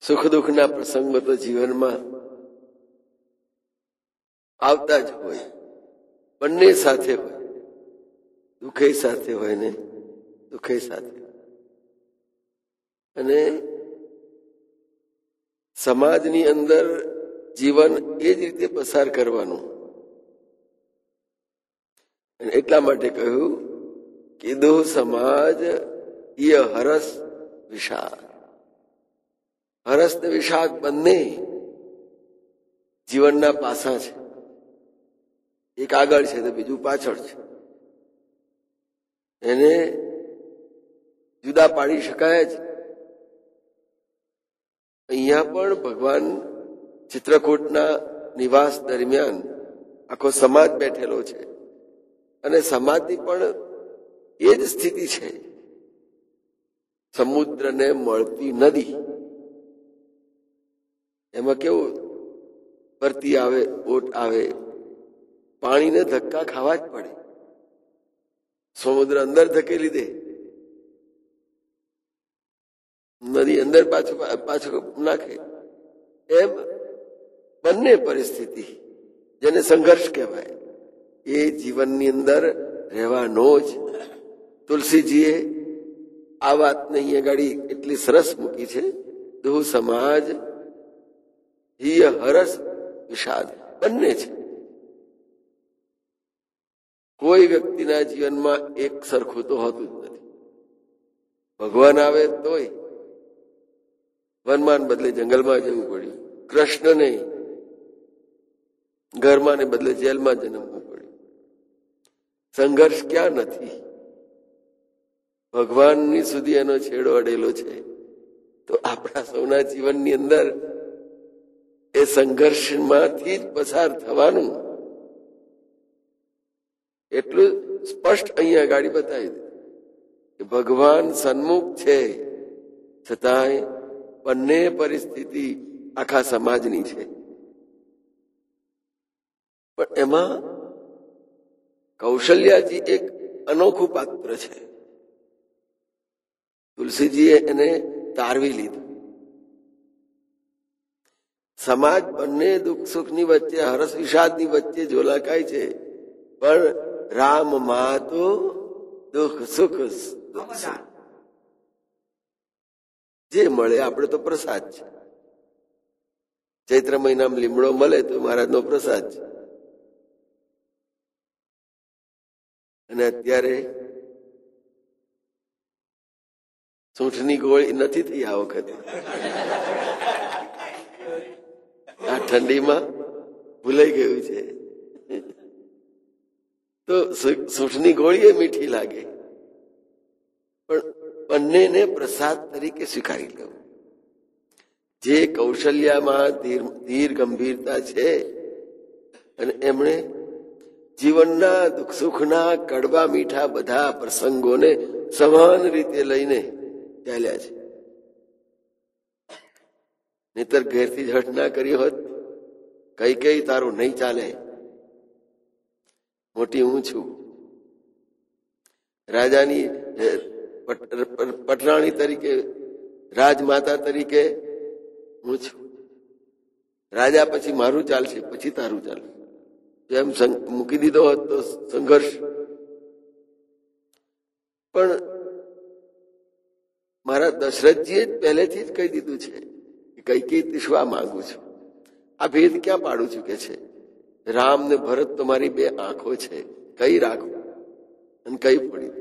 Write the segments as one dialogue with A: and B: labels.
A: સુખ દુઃખના પ્રસંગો તો જીવનમાં આવતા જ હોય, બંને સાથે હોય, દુઃખે સાથે હોય ને દુઃખે સાથે. અને સમાજની અંદર જીવન એ જ રીતે પસાર કરવાનું. અને એટલા માટે કહ્યું કે દો સમાજ ય હરસ વિષાદ. હરસ ને વિષાદ બંને જીવનના પાસા છે. એક આગળ છે તો બીજું પાછળ છે. એને જુદા પાડી શકાય જ. અહીંયા પણ ભગવાન ચિત્રકૂટના નિવાસ દરમિયાન આખો સમાજ બેઠેલો છે અને સમાજની પણ એ જ સ્થિતિ છે. સમુદ્રને મળતી નદી, એમાં કેવું ભરતી આવે, ઓટ આવે, પાણીને ધક્કા ખાવા જ પડે. સમુદ્ર અંદર ધકેલી દે, નદી અંદર પાછું નાખે. એમ બંને પરિસ્થિતિ, જેને સંઘર્ષ કહેવાય, એ જીવનની અંદર રહેવાનો જ. તુલસીજીએ આ વાતને અહીંયા ગાડી એટલી સરસ મૂકી છે. દો સમાજ હિય હરસ વિષાદ, બંને છે. કોઈ વ્યક્તિના જીવનમાં એક સરખું તો હોતું જ નથી. ભગવાન આવે તોય વનમાં બદલે જંગલમાં જવું પડ્યું. કૃષ્ણને ઘરમાં ને બદલે જેલમાં જન્મવું પડ્યું. સંઘર્ષ ક્યાં નથી? ભગવાનની સુધી એનો છેડો અડેલો છે. તો આપણા સૌના જીવનની અંદર એ સંઘર્ષમાંથી જ પસાર થવાનું. એટલું સ્પષ્ટ અહીંયા ગાડી બતાવી દે કે ભગવાન સન્મુખ છે, છતાંય બંને પરિસ્થિતિ આખા સમાજની છે. પણ એમાં કૌશલ્યાજી એક અનોખું પાત્ર છે. તુલસીજીએ એને તારવી લીધું. સમાજ બંને દુઃખ સુખની વચ્ચે, હરસ વિષાદની વચ્ચે ઝોલાકાય છે. પણ રામ માં તો દુઃખ સુખ જે મળે આપણે તો પ્રસાદ છે. ચૈત્ર મહિનામાં લીમડો મળે તો મહારાજનો પ્રસાદ છે. અને અત્યારે સૂંઠની ગોળી નથી થઈ આ વખતે. આ ઠંડીમાં ભૂલાઈ ગયું છે. તો સૂંઠની ગોળી એ મીઠી લાગે, પણ બંનેને પ્રસાદ તરીકે સ્વીકારી લેવું. જે કૌશલ્યામાં ધીર ગંભીરતા છે અને એમણે જીવનના દુઃખ સુખના કડવા મીઠા બધા પ્રસંગોને સમાન રીતે લઈને ચાલ્યા છે. નહીતર ઘેરથી જ હઠ ના કરી હોત, કઈ તારું નહીં ચાલે, મોટી હું છું, રાજાની પટરાણી તરીકે, રાજમાતા તરીકે હું છું, રાજા પછી મારું ચાલશે, પછી તારું ચાલશે, એમ મૂકી દીધો હોત તો સંઘર્ષ. પણ મારા દશરથજીએ જ પહેલેથી જ કહી દીધું છે કે કઈ દીશવા માંગુ છું. આ ભેદ ક્યાં પાડું છું કે છે, રામ ને ભરત તો મારી બે આંખો છે, કઈ રાખું અને કઈ પડી.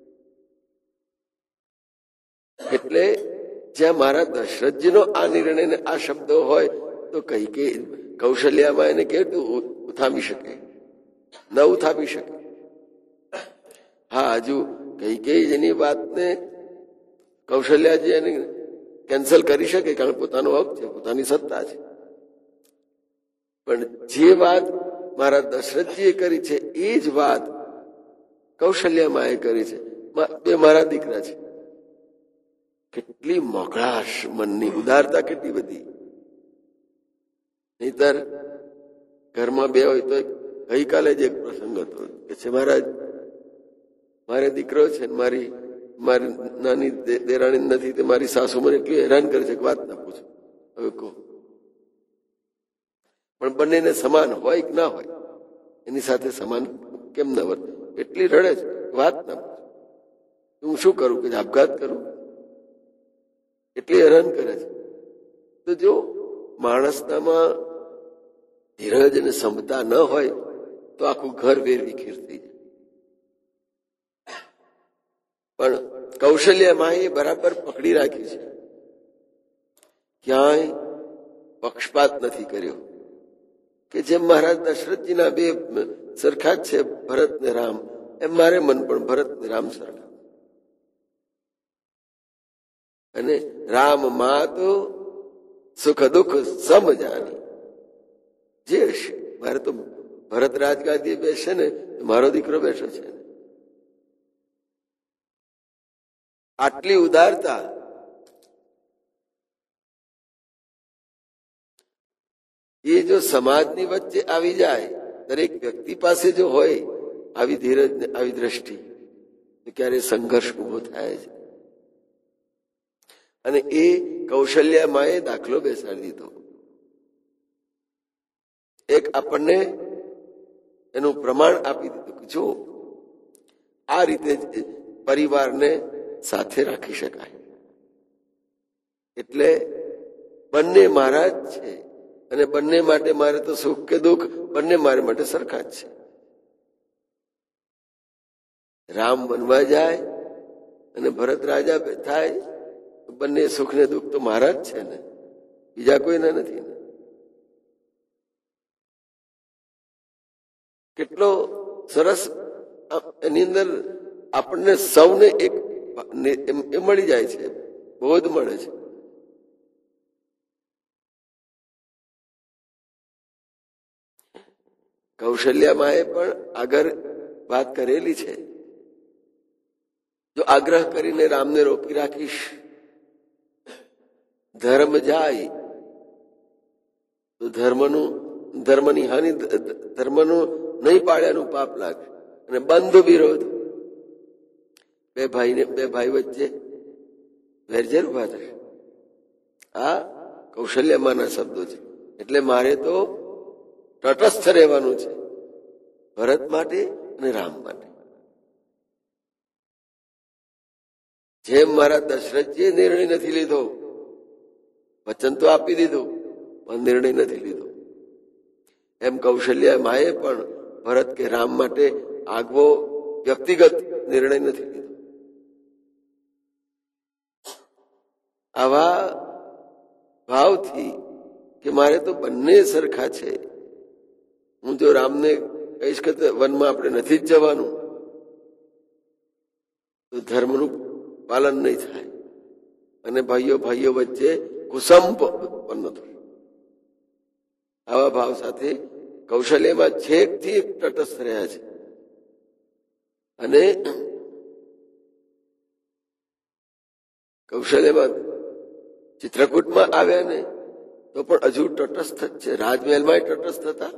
A: એટલે જ્યાં મારા દશરથજીનો આ નિર્ણય ને આ શબ્દો હોય તો કઈ કૌશલ્યામાં એને કેવું ઉથામી શકે, ન ઉથામી શકે. હા, હજુ કઈ એની વાતને કૌશલ્યાજી એને કેન્સલ કરી શકે, કારણ પોતાનો હક છે, પોતાની સત્તા છે. પણ જે વાત મારા દશરથજીએ કરી છે એ જ વાત કૌશલ્યામાએ કરી છે. બે મારા દીકરા છે. કેટલી મોકળાશ મનની, ઉદારતા કેટલી બધી. નહીતર ઘરમાં બે હોય તો ગઈકાલે જ એક પ્રસંગ હતો કે છે મહારાજ મારે દીકરો છે, મારી નાની દેરાણી નથી, તે મારી સાસુ મને એટલી હેરાન કરે છે કે વાત ના પૂછો. હવે કહો, પણ બંનેને સમાન હોય કે ના હોય, એની સાથે સમાન કેમ ન વર્તે? એટલી રડે છે, વાત ના પૂછો. હું શું કરું કે આપઘાત કરું? એટલી હેરાન કરે છે. તો જો માણસનામાં ધીરજ અને ક્ષમતા ન હોય તો આખું ઘર વેરવિખેર થઈ જાય. પણ કૌશલ્યમાં એ બરાબર પકડી રાખી છે, ક્યાંય પક્ષપાત નથી કર્યો. કે જેમ મહારાજ દશરથજીના બે સરખા જ છે, ભરત ને રામ, એમ મારે મન પણ ભરત ને રામ સરખા. અને રામ માં તો સુખ દુઃખ સમ જાની. જે હશે, મારે તો ભરત રાજગાદી બેસે ને મારો દીકરો બેઠો છે. આટલી ઉદારતા એ જો સમાજની વચ્ચે આવી જાય, દરેક વ્યક્તિ પાસે જો હોય આવી ધીરજ ને આવી દ્રષ્ટિ, તો ક્યારે સંઘર્ષ ઉભો થાય છે. અને એ કૌશલ્યમાએ દાખલો બેસાડી દીધો. એક આપણને એનું પ્રમાણ આપી દીધું કે જો આ રીતે પરિવારને સાથે રાખી શકાય. એટલે બંને મારા જ છે, અને બંને માટે મારે તો સુખ કે દુઃખ બંને મારે માટે સરખા જ છે. રામ બનવા જાય અને ભરત રાજા થાય, બંને સુખ ને દુઃખ તો મારા જ છે ને, બીજા કોઈના નથી ને. કેટલો સરસ એની અંદર આપણને સૌને એક એ મળી જાય છે, બોધ મળે છે. કૌશલ્યમાએ પણ આગળ વાત કરેલી છે, જો આગ્રહ કરીને રામને રોકી રાખીશ, ધર્મ જાય તો ધર્મની હાનિ, ધર્મનું નહીં પાડ્યાનું પાપ લાગે. અને બંધ વિરોધ, બે ભાઈ વચ્ચે વેરઝેર ઉભા થશે. આ કૌશલ્યમાના શબ્દો છે. એટલે મારે તો તટસ્થ રહેવાનું છે, ભરત માટે અને રામ માટે. જેમ મારા દશરથજીએ નિર્ણય નથી લીધો, વચન તો આપી દીધું પણ નિર્ણય નથી લીધો, એમ કૌશલ્યમાએ પણ ભરત કે રામ માટે આગવો વ્યક્તિગત નિર્ણય નથી લીધો. આવા ભાવથી કે મારે તો બંને સરખા છે, હું જો રામને કહીશ કે વનમાં આપણે નથી જ જવાનું, તો ધર્મનું પાલન નહીં થાય અને ભાઈઓ વચ્ચે કુસંપ ઉત્પન્ન થશે. આવા ભાવ સાથે કૌશલ્યમાં છેકથી તટસ્થ રહ્યા છે. અને કૌશલ્યમાં ચિત્રકૂટમાં આવ્યા ને તો પણ હજુ તટસ્થ જ છે. રાજમહેલમાં તટસ્થ હતા,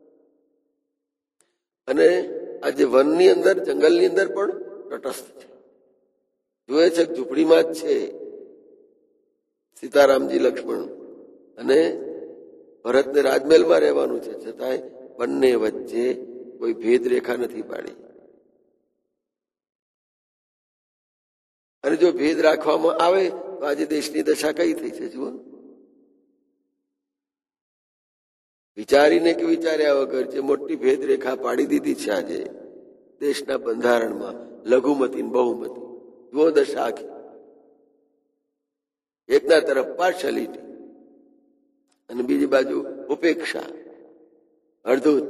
A: અને આજે વનની અંદર, જંગલની અંદર પણ તટસ્થ છે. જોયે છે ઝૂંપડીમાં જ છે સીતારામજી લક્ષ્મણ, અને ભરતને રાજમહેલમાં રહેવાનું છે, છતાંય બંને વચ્ચે કોઈ ભેદ રેખા નથી પાડી. અને જો ભેદ રાખવામાં આવે તો આજે દેશની દશા કઈ થઈ છે જુઓ. વિચારીને કે વિચાર્યા વગર જે મોટી ભેદ રેખા પાડી દીધી છે આજે દેશના બંધારણમાં, લઘુમતી બહુમતી, જુઓ દશા આખી. એકના તરફ પાર્શલિટી અને બીજી બાજુ ઉપેક્ષા, અડધૂત.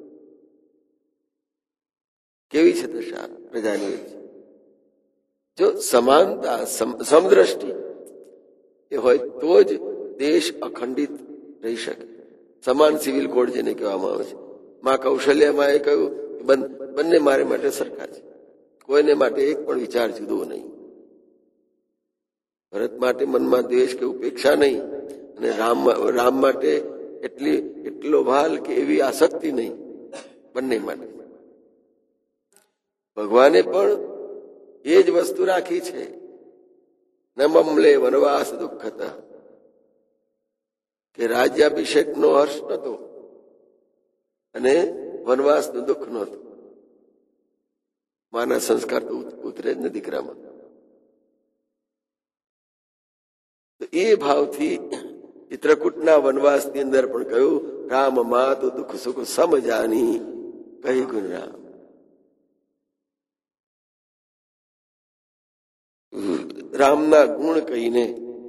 A: કેવી છે દશા પ્રજાની? જો સમાનતા, સમદ્રષ્ટિ એ હોય તો જ દેશ અખંડિત રહી શકે. સમાન સિવિલ કોડ જેને કહેવામાં આવે છે. માં કૌશલ્યમાં એ કહ્યું બંને મારે માટે સરખા છે, કોઈને માટે એક પણ વિચાર જુદો નહીં. ભરત માટે મનમાં દ્વેષ કે ઉપેક્ષા નહીં, અને રામ માટે એટલો ભાલ કે એવી આસક્તિ નહીં, બંને માટે. ભગવાને પણ એ જ વસ્તુ રાખી છે. ન મમલે વનવાસ દુઃખતા, કે રાજ્યાભિષેકનો હર્ષ નહોતો અને વનવાસનું દુઃખ નહોતું. માના સંસ્કાર તો ઉતરે જ ને દીકરામાં. તો એ ભાવથી ચિત્રકૂટના વનવાસની અંદર પણ કહ્યું, રામ માં તો દુઃખ સુખ સમજાની કહી ગુણ રામ. રામના ગુણ કહીને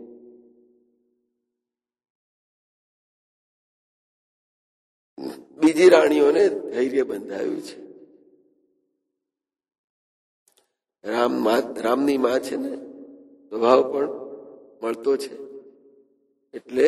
A: બીજી રાણીઓને ધૈર્ય બંધાયું છે. રામની માં છે ને સ્વભાવ પણ મળતો છે, એટલે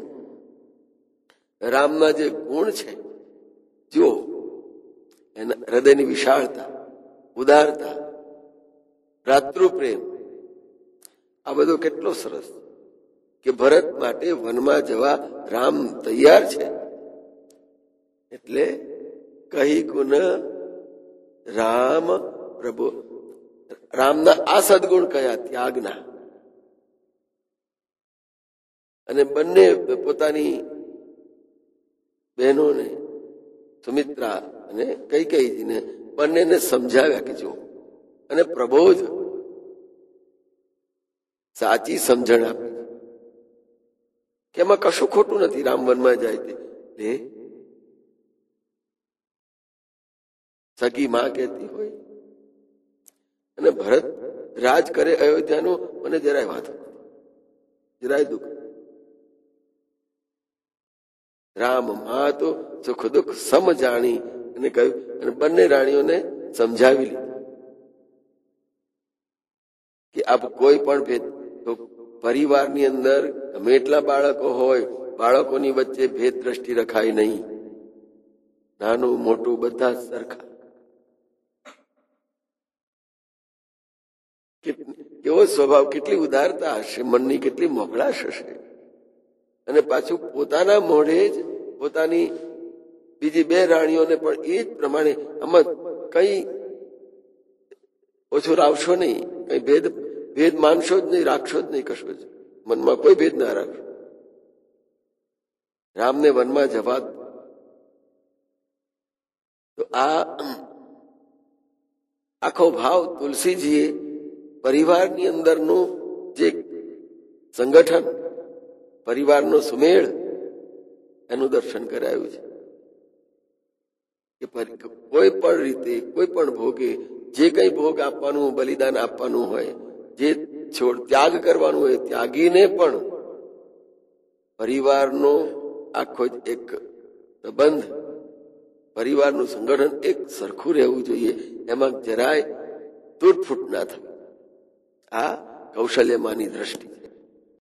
A: રામના જે ગુણ છે, જો એના હૃદયની વિશાળતા, ઉદારતા, ભ્રાતૃપ્રેમ, આ બધો કેટલો સરસ કે ભરત માટે વનમાં જવા રામ તૈયાર છે. એટલે કહી ગુણ રામ પ્રભુ. રામના આ સદગુણ કયા? ત્યાગના. અને બંને પોતાની બહેનોને, સુમિત્રા અને કૈકેયીજીને બંનેને સમજાવ્યા કે જો, અને પ્રબોધ સાચી સમજણ આપી કે એમાં કશું ખોટું નથી. રામ વનમાં જાય તે સગી માં કહેતી હોય અને ભરત રાજ કરે અયોધ્યાનું, મને જરાય વાત, જરાય દુઃખ. રામ માં તો સુખ દુઃખ સમજાણી અને કહ્યું, અને બંને રાણીઓને સમજાવી લીધી કે આપ કોઈ પણ ભેદ, પરિવારની અંદર ગમે એટલા બાળકો હોય, બાળકોની વચ્ચે ભેદ દ્રષ્ટિ રખાય નહીં. નાનું મોટું બધા સરખા. કેવો સ્વભાવ, કેટલી ઉદારતા હશે, મનની કેટલી મોકળાશ હશે. અને પાછું પોતાના મોઢે જ પોતાની બીજી બે રાણીઓને પણ એ જ પ્રમાણે, આમાં કઈ ઓછું રાવશો નહીં, કઈ ભેદ માનશો જ નહીં, રાખશો જ નહીં, કશો જ મનમાં કોઈ ભેદ ના રાખશો. રામને વનમાં જવા તો આ આખો ભાવ તુલસીજીએ પરિવારની અંદરનું જે સંગઠન, પરિવારનો સુમેળ, એનું દર્શન કરાયું છે કે કોઈ પણ રીતે, કોઈ પણ ભોગે, જે કઈ ભોગ આપવાનું, બલિદાન આપવાનું હોય, જે ત્યાગ કરવાનું હોય, ત્યાગીને પણ પરિવારનો આખો એક સંબંધ, પરિવારનું સંગઠન એક સરખું રહેવું જોઈએ. એમાં જરાય તૂટફૂટ ના થાય. આ કૌશલ્યમાની દ્રષ્ટિ.